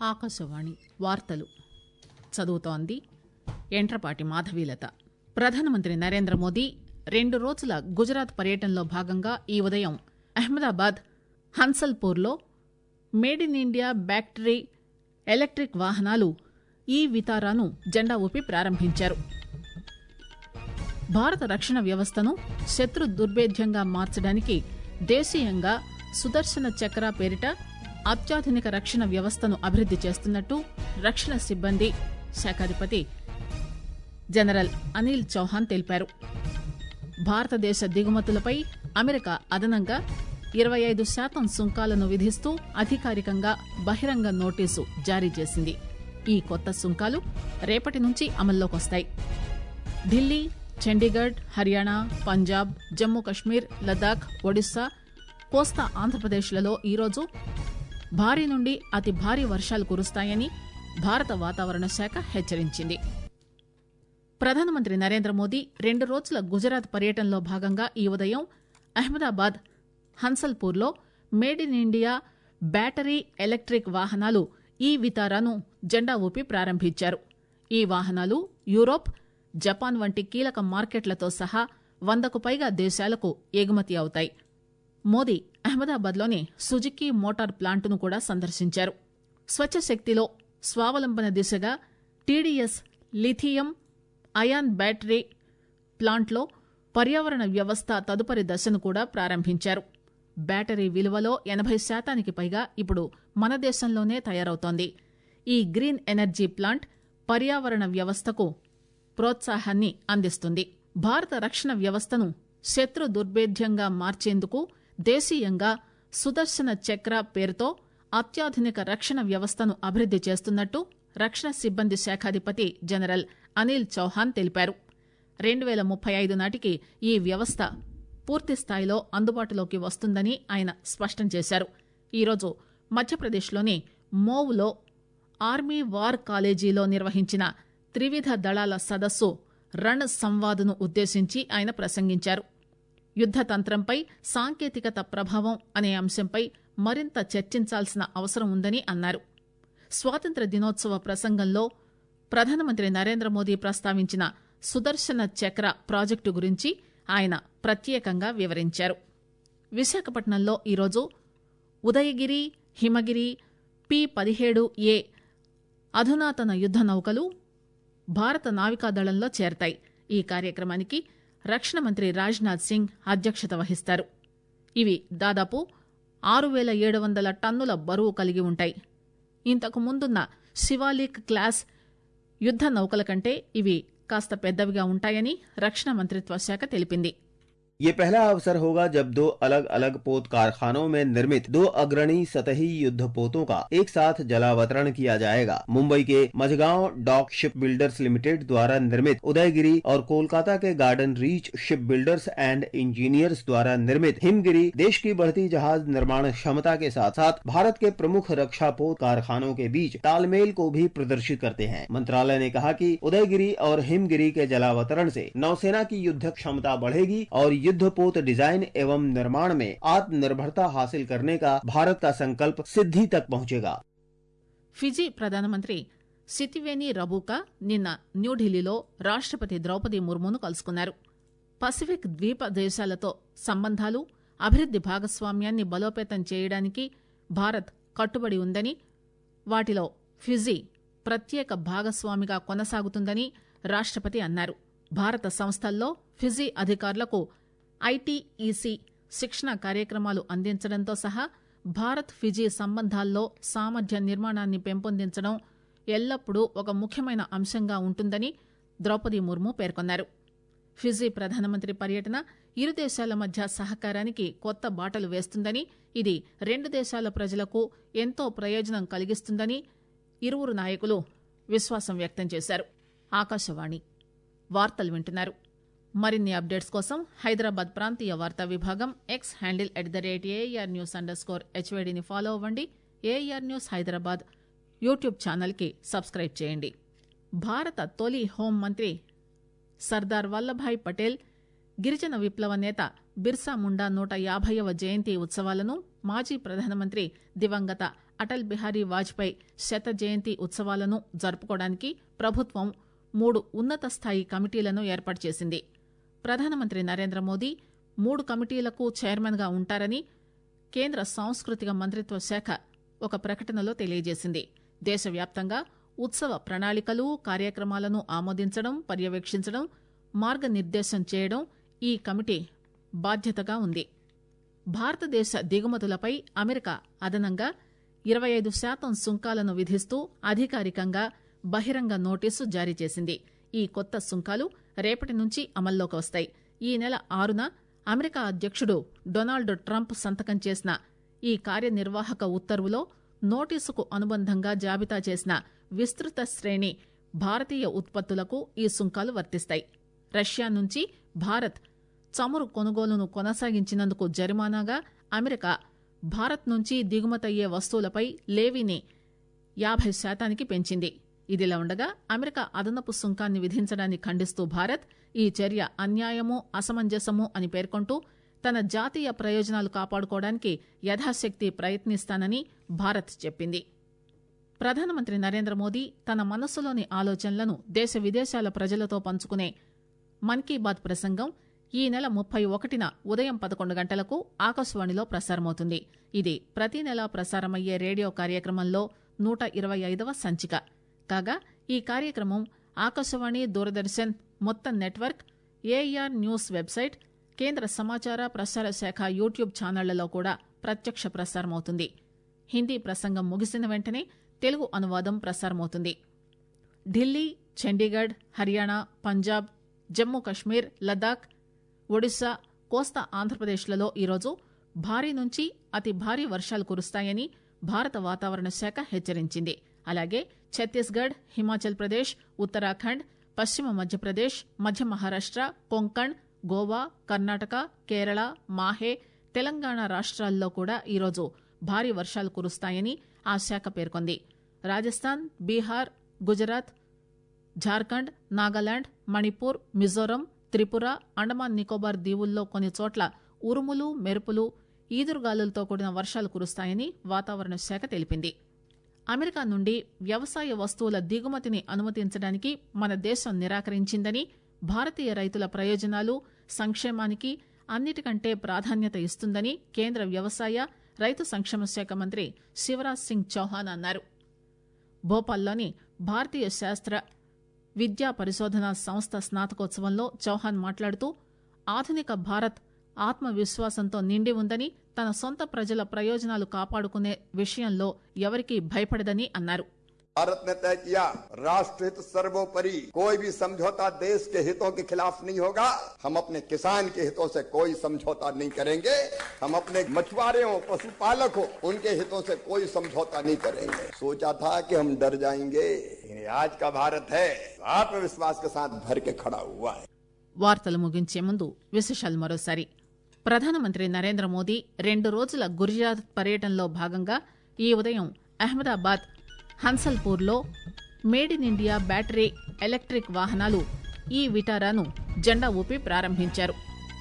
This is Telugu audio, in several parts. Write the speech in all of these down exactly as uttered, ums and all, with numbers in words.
ఆకాశవాణి వార్తలు చదువుతోంది ఎంట్రపాటి మాధవీలత. ప్రధానమంత్రి నరేంద్ర మోదీ రెండు రోజుల గుజరాత్ పర్యటనలో భాగంగా ఈ ఉదయం అహ్మదాబాద్ హన్సల్పూర్లో made in India battery electric వాహనాలు ఈ వితారాను జెండా ఊపి ప్రారంభించారు. భారత రక్షణ వ్యవస్థను శత్రు దుర్భేద్యంగా మార్చడానికి దేశీయంగా సుదర్శన చక్ర పేరిట అత్యాధునిక రక్షణ వ్యవస్థను అభివృద్ది చేస్తున్నట్టు రక్షణ సిబ్బంది శాఖాధిపతి జనరల్ అనిల్ చౌహాన్ తెలిపారు. భారతదేశ దిగుమతులపై అమెరికా అదనంగా ఇరవై ఐదు శాతం సుంకాలను విధిస్తూ అధికారికంగా బహిరంగ నోటీసు జారీ చేసింది. ఈ కొత్త సుంకాలు రేపటి నుంచి అమల్లోకొస్తాయి. ఢిల్లీ, చండీగఢ్, హర్యానా, పంజాబ్, జమ్మూ కశ్మీర్, లదాఖ్, ఒడిశా, కోస్తా ఆంధ్రప్రదేశ్లలో ఈరోజు భారీ నుండి అతి భారీ వర్షాలు కురుస్తాయని భారత వాతావరణ శాఖ హెచ్చరించింది. ప్రధానమంత్రి నరేంద్ర మోదీ రెండు రోజుల గుజరాత్ పర్యటనలో భాగంగా ఈ ఉదయం అహ్మదాబాద్ హన్సల్పూర్లో made in India battery electric వాహనాలు ఈ వితారాను జెండా ఊపి ప్రారంభించారు. ఈ వాహనాలు యూరోప్, జపాన్ వంటి కీలక మార్కెట్లతో సహా వందకు పైగా దేశాలకు ఎగుమతి అవుతాయి. మోదీ అహ్మదాబాద్లోని సుజుకీ మోటార్ ప్లాంటును కూడా సందర్శించారు. స్వచ్ఛ శక్తిలో స్వావలంబన దిశగా టీడీఎస్ లిథియం అయాన్ బ్యాటరీ ప్లాంట్లో పర్యావరణ వ్యవస్థ తదుపరి దశను కూడా ప్రారంభించారు. బ్యాటరీ విలువలో ఎనభై శాతానికి పైగా ఇప్పుడు మన దేశంలోనే తయారవుతోంది. ఈ గ్రీన్ ఎనర్జీ ప్లాంట్ పర్యావరణ వ్యవస్థకు ప్రోత్సాహాన్ని అందిస్తుంది. భారత రక్షణ వ్యవస్థను శత్రు దుర్భేద్యంగా మార్చేందుకు దేశీయంగా సుదర్శన చక్ర పేరుతో అత్యాధునిక రక్షణ వ్యవస్థను అభివృద్ది చేస్తున్నట్టు రక్షణ సిబ్బంది శాఖాధిపతి జనరల్ అనిల్ చౌహాన్ తెలిపారు. రెండు పేల ముప్పై ఐదు నాటికి ఈ వ్యవస్థ పూర్తిస్థాయిలో అందుబాటులోకి వస్తుందని ఆయన స్పష్టం చేశారు. ఈరోజు మధ్యప్రదేశ్లోని మోవ్లో ఆర్మీ వార్ కాలేజీలో నిర్వహించిన త్రివిధ దళాల సదస్సు రణ సంవాద్ను ఉద్దేశించి ఆయన ప్రసంగించారు. యుద్ద తంత్రంపై సాంకేతికత ప్రభావం అనే అంశంపై మరింత చర్చించాల్సిన అవసరం ఉందని అన్నారు. స్వాతంత్ర దినోత్సవ ప్రసంగంలో ప్రధానమంత్రి నరేంద్ర మోదీ ప్రస్తావించిన సుదర్శన చక్ర ప్రాజెక్టు గురించి ఆయన ప్రత్యేకంగా వివరించారు. విశాఖపట్నంలో ఈరోజు ఉదయగిరి, హిమగిరి పి పదిహేడు ఏ అధునాతన యుద్ద నౌకలు భారత నావికాదళంలో చేరతాయి. ఈ కార్యక్రమానికి రక్షణ మంత్రి రాజ్నాథ్ సింగ్ అధ్యక్షత వహిస్తారు. ఇవి దాదాపు ఆరు పేల ఏడు వందల టన్నుల బరువు కలిగి ఉంటాయి. ఇంతకు ముందున్న శివాలిక్ క్లాస్ యుద్ద నౌకల కంటే ఇవి కాస్త పెద్దవిగా ఉంటాయని రక్షణ మంత్రిత్వ శాఖ తెలిపింది. ये पहला अवसर होगा जब दो अलग अलग पोत कारखानों में निर्मित दो अग्रणी सतही युद्ध पोतों का एक साथ जलावतरण किया जाएगा. मुंबई के Mazagon dock ship builders limited द्वारा निर्मित उदयगिरी और कोलकाता के garden reach ship builders and engineers द्वारा निर्मित हिमगिरी देश की बढ़ती जहाज निर्माण क्षमता के साथ साथ भारत के प्रमुख रक्षा पोत कारखानों के बीच तालमेल को भी प्रदर्शित करते हैं. मंत्रालय ने कहा कि उदयगिरी और हिमगिरी के जलावतरण से नौसेना की युद्ध क्षमता बढ़ेगी और युद्धपोत डिजाइन एवं निर्माण में आत्मनिर्भरता हासिल करने का भारत का संकल्प सिद्धि तक पहुंचेगा. ఫిజీ ప్రధానమంత్రి సితివేని రబూకా నిన్న న్యూఢిల్లీలో రాష్టపతి ద్రౌపది ముర్మును కలుసుకున్నారు. పసిఫిక్ ద్వీప దేశాలతో సంబంధాలు, అభివృద్ది భాగస్వామ్యాన్ని బలోపేతం చేయడానికి భారత్ కట్టుబడి ఉందని, వాటిలో ఫిజీ ప్రత్యేక భాగస్వామిగా కొనసాగుతుందని రాష్టపతి అన్నారు. భారత సంస్థల్లో ఫిజీ అధికారులకు ఐటీఈసీ శిక్షణ కార్యక్రమాలు అందించడంతో సహా భారత్ ఫిజీ సంబంధాల్లో సామర్థ్య నిర్మాణాన్ని పెంపొందించడం ఎల్లప్పుడూ ఒక ముఖ్యమైన అంశంగా ఉంటుందని ద్రౌపది ముర్ము పేర్కొన్నారు. ఫిజీ ప్రధానమంత్రి పర్యటన ఇరు దేశాల మధ్య సహకారానికి కొత్త బాటలు వేస్తుందని, ఇది రెండు దేశాల ప్రజలకు ఎంతో ప్రయోజనం కలిగిస్తుందని ఇరువురు నాయకులు విశ్వాసం వ్యక్తం చేశారు. ఆకాశవాణి వార్తలు వింటున్నారు. మరిన్ని అప్డేట్స్ కోసం హైదరాబాద్ ప్రాంతీయ వార్తా విభాగం X handle at the rate AIR news underscore స్కోర్ హెచ్వైడీని ఫాలో అవ్వండి. ఏఆర్ న్యూస్ హైదరాబాద్ యూట్యూబ్ ఛానల్కి సబ్స్క్రైబ్ చేయండి. భారత తొలి హోం మంత్రి సర్దార్ వల్లభాయ్ పటేల్ గిరిజన విప్లవ నేత బిర్సా ముండా నూట యాభైవ జయంతి ఉత్సవాలను మాజీ ప్రధానమంత్రి దివంగత అటల్ బిహారీ వాజ్పేయి శత జయంతి ఉత్సవాలను జరుపుకోవడానికి ప్రభుత్వం మూడు ఉన్నత స్థాయి కమిటీలను ఏర్పాటు చేసింది. ప్రధానమంత్రి నరేంద్ర మోదీ మూడు కమిటీలకు చైర్మన్ గా ఉంటారని కేంద్ర సాంస్కృతిక మంత్రిత్వ శాఖ ఒక ప్రకటనలో తెలియజేసింది. దేశవ్యాప్తంగా ఉత్సవ ప్రణాళికలు, కార్యక్రమాలను ఆమోదించడం, పర్యవేక్షించడం, మార్గనిర్దేశం చేయడం ఈ కమిటీ బాధ్యతగా ఉంది. భారతదేశ దిగుమతులపై అమెరికా అదనంగా ఇరవై ఐదు శాతం సుంకాలను విధిస్తూ అధికారికంగా బహిరంగ నోటీసు జారీ చేసింది. ఈ కొత్త సుంకాలు రేపటి నుంచి అమల్లోకి వస్తాయి. ఈ నెల ఆరున అమెరికా అధ్యక్షుడు డొనాల్డ్ ట్రంప్ సంతకం చేసిన ఈ కార్యనిర్వాహక ఉత్తర్వులో నోటీసుకు అనుబంధంగా జాబితా చేసిన విస్తృత శ్రేణి భారతీయ ఉత్పత్తులకు ఈ సుంకాలు వర్తిస్తాయి. రష్యా నుంచి భారత్ చమురు కొనుగోలును కొనసాగించినందుకు జరిమానాగా అమెరికా భారత్ నుంచి దిగుమతయ్యే వస్తువులపై లేవీని యాభై శాతానికి పెంచింది. ఇదిలా ఉండగా అమెరికా అదనపు సుంకాన్ని విధించడాన్ని ఖండిస్తూ భారత్ ఈ చర్య అన్యాయము, అసమంజసము అని పేర్కొంటూ తన జాతీయ ప్రయోజనాలు కాపాడుకోవడానికి యథాశక్తి ప్రయత్నిస్తానని భారత్ చెప్పింది. ప్రధానమంత్రి నరేంద్ర మోదీ తన మనస్సులోని ఆలోచనలను దేశ విదేశాల ప్రజలతో పంచుకునే మన్ కీ బాత్ ప్రసంగం ఈ నెల ముప్పై ఒకటిన ఉదయం పదకొండు గంటలకు ఆకాశవాణిలో ప్రసారమవుతుంది. ఇది ప్రతి నెలా ప్రసారమయ్యే రేడియో కార్యక్రమంలో నూట ఇరవై ఐదవ సంచిక కాగా ఈ కార్యక్రమం ఆకాశవాణి, దూరదర్శన్ మొత్తం నెట్వర్క్, ఏఆర్ న్యూస్ వెబ్సైట్, కేంద్ర సమాచార ప్రసార శాఖ యూట్యూబ్ ఛానళ్లలో కూడా ప్రత్యక్ష ప్రసారమవుతుంది. హిందీ ప్రసంగం ముగిసిన వెంటనే తెలుగు అనువాదం ప్రసారమవుతుంది. ఢిల్లీ, చండీగఢ్, హర్యానా, పంజాబ్, జమ్మూ కశ్మీర్, లద్దాఖ్, ఒడిశా, కోస్తా ఆంధ్రప్రదేశ్లలో ఈరోజు భారీ నుంచి అతి భారీ వర్షాలు కురుస్తాయని భారత వాతావరణ శాఖ హెచ్చరించింది. అలాగే ఛత్తీస్గఢ్, హిమాచల్ ప్రదేశ్, ఉత్తరాఖండ్, పశ్చిమ మధ్యప్రదేశ్, మధ్య మహారాష్ట, కొంకణ్, గోవా, కర్ణాటక, కేరళ, మాహే, తెలంగాణ రాష్ట్రాల్లో కూడా ఈరోజు భారీ వర్షాలు కురుస్తాయని ఆ శాఖ పేర్కొంది. రాజస్థాన్, బీహార్, గుజరాత్, జార్ఖండ్, నాగాలాండ్, మణిపూర్, మిజోరం, త్రిపుర, అండమాన్ నికోబార్ దీవుల్లో కొన్ని చోట్ల ఉరుములు, మెరుపులు, ఈదురుగాలులతో కూడిన వర్షాలు కురుస్తాయని వాతావరణ శాఖ తెలిపింది. అమెరికా నుండి వ్యవసాయ వస్తువుల దిగుమతిని అనుమతించడానికి మన దేశం నిరాకరించిందని, భారతీయ రైతుల ప్రయోజనాలు, సంక్షేమానికి అన్నిటికంటే ప్రాధాన్యత ఇస్తుందని కేంద్ర వ్యవసాయ, రైతు సంక్షేమ శాఖ మంత్రి శివరాజ్ సింగ్ చౌహాన్ అన్నారు. భోపాల్లోని భారతీయ శాస్త్ర విద్యా పరిశోధన సంస్థ స్నాతకోత్సవంలో చౌహాన్ మాట్లాడుతూ ఆధునిక భారత్ ఆత్మవిశ్వాసంతో నిండి ఉందని, తన సొంత ప్రజల ప్రయోజనాలు కాపాడుకునే విషయంలో ఎవరికీ భయపడదని అన్నారు. भारत ने तय किया राष्ट्र हित सर्वोपरि, कोई भी समझौता देश के हितों के खिलाफ नहीं होगा. हम अपने किसान के हितों से कोई समझौता नहीं करेंगे. हम अपने मछुआरे हो, पशुपालक हो, उनके हितों से कोई समझौता नहीं करेंगे. सोचा था कि हम डर जाएंगे, लेकिन आज का भारत है आत्मविश्वास के साथ भर के खड़ा हुआ है. వార్తలు ముగించే ముందు విశేషాలు మరోసారి. ప్రధానమంత్రి నరేంద్ర మోదీ రెండు రోజుల గుజరాత్ పర్యటనలో భాగంగా ఈ ఉదయం అహ్మదాబాద్, హన్సల్పూర్లో made in India battery electric వాహనాలు ఈ విటారాను జెండా ఊపి ప్రారంభించారు.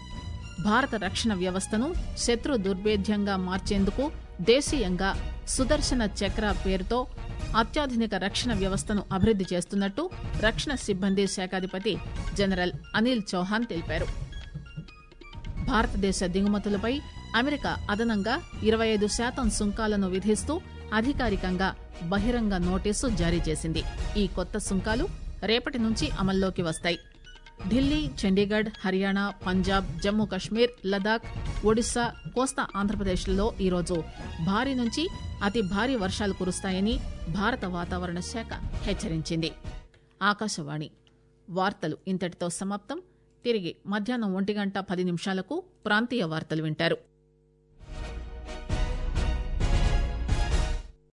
భారత రక్షణ వ్యవస్థను శత్రు దుర్భేద్యంగా మార్చేందుకు దేశీయంగా సుదర్శన చక్ర పేరుతో అత్యాధునిక రక్షణ వ్యవస్థను అభివృద్ది చేస్తున్నట్టు రక్షణ సిబ్బంది శాఖాధిపతి జనరల్ అనిల్ చౌహాన్ తెలిపారు. భారతదేశ దిగుమతులపై అమెరికా అదనంగా ఇరవై ఐదు శాతం సుంకాలను విధిస్తూ అధికారికంగా బహిరంగ నోటీసు జారీ చేసింది. ఈ కొత్త సుంకాలు రేపటి నుంచి అమల్లోకి వస్తాయి. ఢిల్లీ, చండీగఢ్, హర్యానా, పంజాబ్, జమ్మూ కశ్మీర్, లదాఖ్, ఒడిశా, కోస్తా ఆంధ్రప్రదేశ్లలో ఈరోజు భారీ నుంచి అతి భారీ వర్షాలు కురుస్తాయని భారత వాతావరణ శాఖ హెచ్చరించింది. ఆకాశవాణి వార్తలు ఇంతటితో సమాప్తం. తిరిగి మధ్యాహ్నం ఒంటి గంట పది నిమిషాలకు ప్రాంతీయ వార్తలు వింటారు.